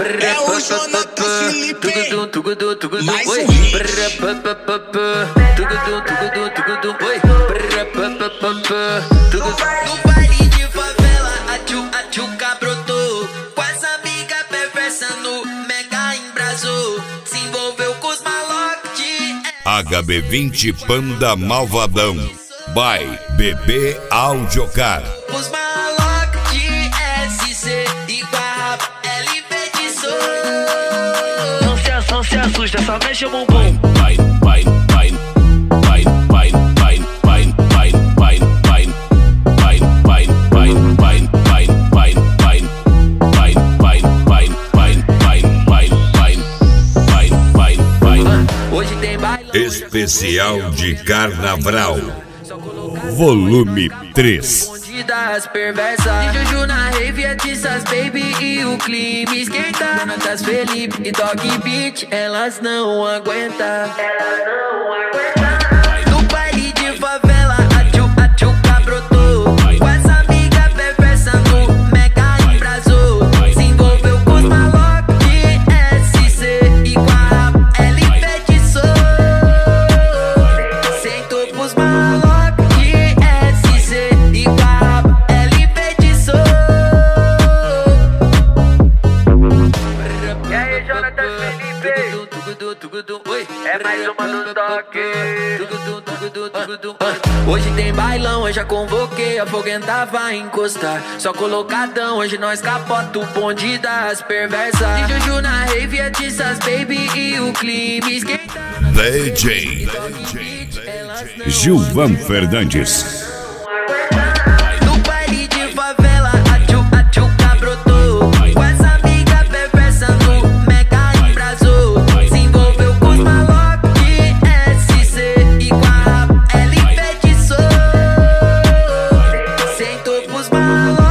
É o Jonathan Felipe, mais um No baile de favela, a tchuca brotou. Com as amigas perversas no mega embrasou. Se envolveu com os malocos de HB20 Panda Malvadão. By BB Audiocar. os malocos de SC igual LV de Sou. Não se assusta, só mexe o bumbum. Hoje tem bailão Especial de Carnaval. Volume 3. escondidas perversas. De Juju na rave, Atissas Baby e o clima esquenta. Donatas Felipe e Dog Beat, elas não aguentam. No baile de favela, a tchuca brotou. Com essa amiga perversa no mega embrasou. Se envolveu com os malocos de SC igual a LV de Sou. Sentou pros malocos de SC igual a LV de Sou. E aí, Jonathan Felipe? É mais uma do toque. Hoje tem bailão, eu já convoquei, a foguenta vai encostar. Só colocadão, hoje nós capota o bonde das perversas. De Juju na rave, Atissas Baby e o clima esquenta. DJ Gilvan Fernandes. No baile de favela, a tchuca brotou. Com essa amiga perversa no mega embrasou. Se envolveu com os malocos de SC igual a LV de Sou. Sentou pros malocos